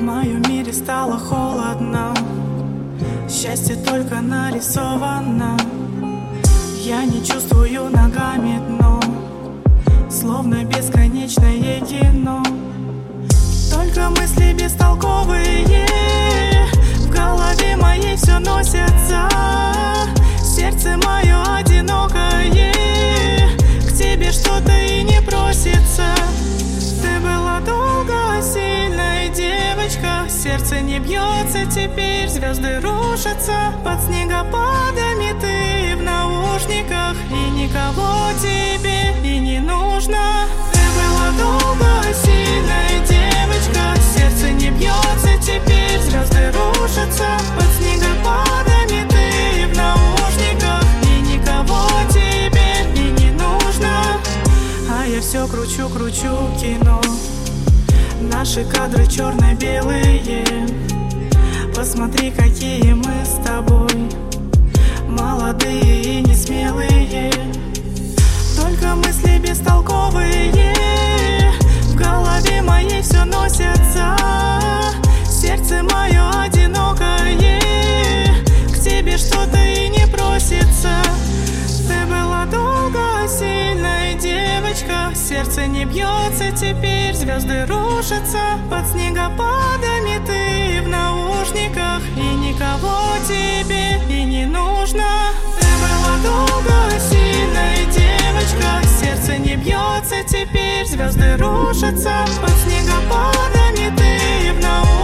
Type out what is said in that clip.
В моем мире стало холодно, счастье только нарисовано. Я не чувствую ногами дно, словно бесконечное кино. Только мысли бестолковые в голове моей все носятся. Сердце мое одинокое, к тебе что-то и не просится. Ты была долго сильной девочка, сердце не бьется теперь, звезды рушатся под снегопадами. Ты в наушниках, и никого тебе и не нужно. Ты была долго сильной девочка, сердце не бьется теперь, звезды рушатся под снегопадами. Ты в наушниках, и никого тебе и не нужно. А я все кручу кино, наши кадры черно-белые. Посмотри, какие мы с тобой, молодые и несмелые. Только мысли бестолковые в голове моей все носятся. Сердце мое одинокое, к тебе что-то и не просится. Ты была долго сильной девочка, сердце не бьется теперь, звезды рушатся под снегопадами. Ты в наушниках, и никого тебе и не нужно. Ты была долго сильной девочка, сердце не бьется теперь, звезды рушатся под снегопадами. Ты в наушниках.